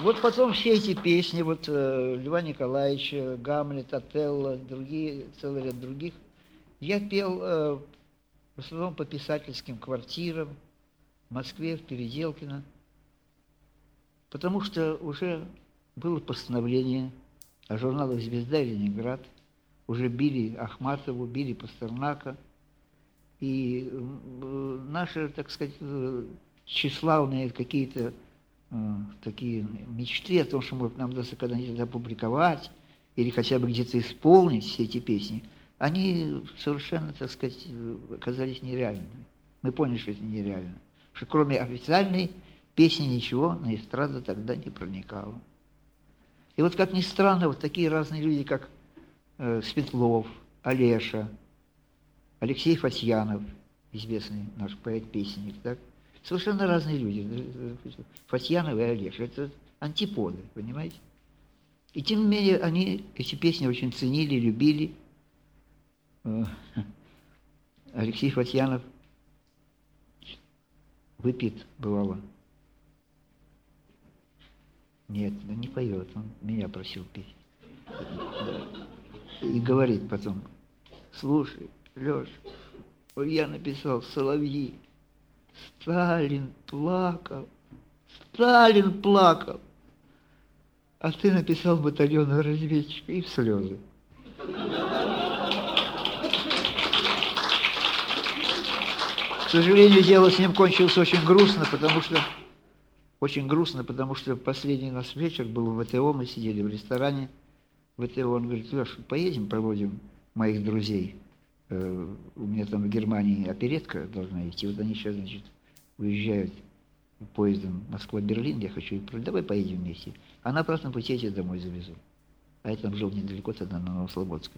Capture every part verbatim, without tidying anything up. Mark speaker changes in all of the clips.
Speaker 1: Вот потом все эти песни, вот э, Льва Николаевича, Гамлет, Отелло, другие, целый ряд других, я пел э, в основном по писательским квартирам в Москве, в Переделкино, потому что уже было постановление о журналах «Звезда» и «Ленинград», уже били Ахматову, били Пастернака, и э, наши, так сказать, тщеславные какие-то э, такие мечты о том, что может, нам удастся когда-нибудь опубликовать или хотя бы где-то исполнить все эти песни, они совершенно, так сказать, оказались нереальными. Мы поняли, что это нереально, что кроме официальной песни ничего на эстраду тогда не проникало. И вот, как ни странно, вот такие разные люди, как э, Светлов, Олеша, Алексей Фатьянов, известный наш поэт-песенник, так? Совершенно разные люди. Фатьянов и Олеша. Это антиподы, понимаете? И тем не менее, они эти песни очень ценили, любили. Алексей Фатьянов выпьет, бывало. Нет, он не поет, он меня просил петь. И говорит потом: слушай, Лёш, я написал «Соловьи». Сталин плакал, Сталин плакал. А ты написал «Батальонного разведчика» и в слезы. К сожалению, дело с ним кончилось очень грустно, потому что очень грустно, потому что последний наш вечер был в ВТО, мы сидели в ресторане ВТО, он говорит: Лёш, поедем, проводим моих друзей. Uh, у меня там в Германии оперетка должна идти, вот они сейчас, значит, уезжают поездом Москва-Берлин, я хочу их проводить, давай поедем вместе. А на обратном пути я тебя домой завезу. А я там жил недалеко тогда, на Новослободской.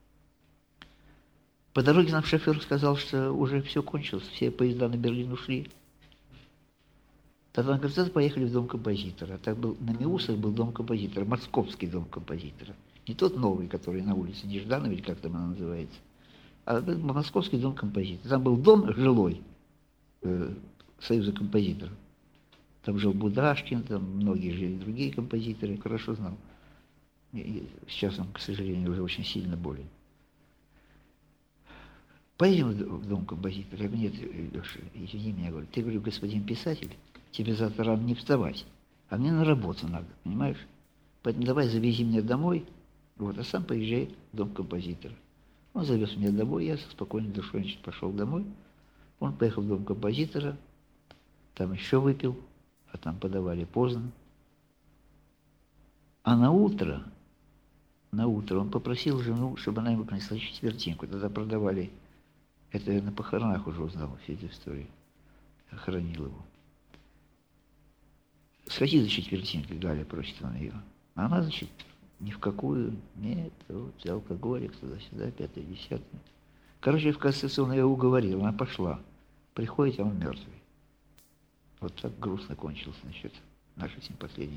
Speaker 1: По дороге нам шофер сказал, что уже все кончилось, все поезда на Берлин ушли. Тогда он говорит: поехали в дом композитора. Так был, на Миусах был дом композитора, московский дом композитора. Не тот новый, который на улице Нежданова, или как там она называется, а московский дом композитора. Там был дом жилой э, Союза композиторов. Там жил Будашкин, там многие жили другие композиторы, хорошо знал. И сейчас он, к сожалению, уже очень сильно болен. Поедем в дом композитора? Я говорю: нет, Леша, извини меня, говорю, ты, говорю, господин писатель, тебе завтра рано не вставать, а мне на работу надо, понимаешь? Поэтому давай завези меня домой, вот, а сам поезжай в дом композитора. Он завез меня домой, я со спокойной душой, значит, пошел домой. Он поехал в дом композитора, там еще выпил, а там подавали поздно. А на утро, на утро он попросил жену, чтобы она ему принесла четвертинку. Тогда продавали, это я на похоронах уже узнал всю эту историю, я хоронил его. Сходи за четвертинкой, Галя просит он ее. А она, значит, ни в какую, нет, вот, алкоголик, туда-сюда, пятое, десятое. Короче, в конце он ее уговорил, она пошла. Приходит, а он мертвый. Вот так грустно кончился, значит, наш этим последний.